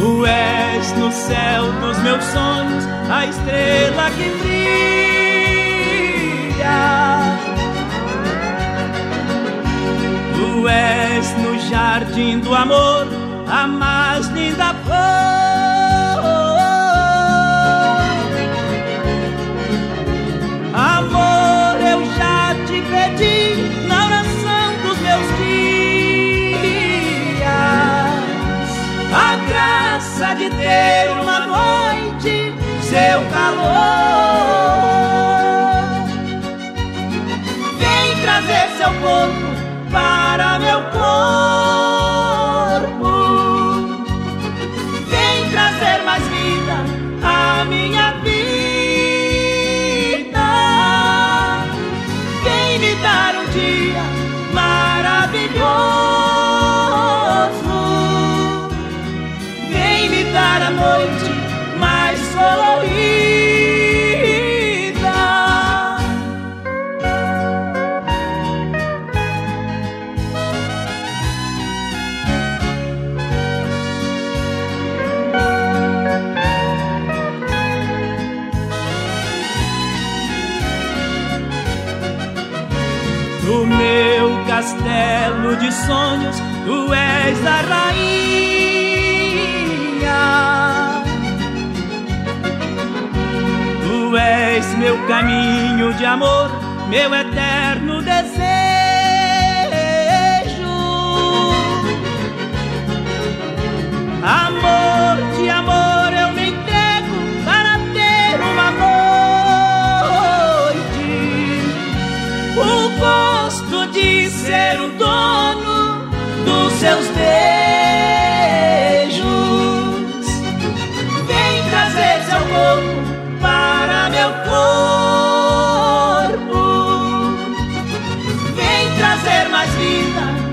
Tu és no céu dos meus sonhos a estrela que brilha. Tu és no jardim do amor a mais linda flor. Amor, eu já te pedi na oração dos meus dias a graça de ter uma noite seu calor. Vem trazer seu corpo para meu corpo, vem trazer mais vida à minha vida, vem me dar um dia maravilhoso, vem me dar a noite mais colorida. No meu castelo de sonhos, tu és a rainha. Tu és meu caminho de amor, meu eterno desejo. Amor de amor, eu me entrego para ter uma noite. O gosto de ser o dono dos seus beijos. Vem trazer seu corpo para meu corpo, vem trazer mais vida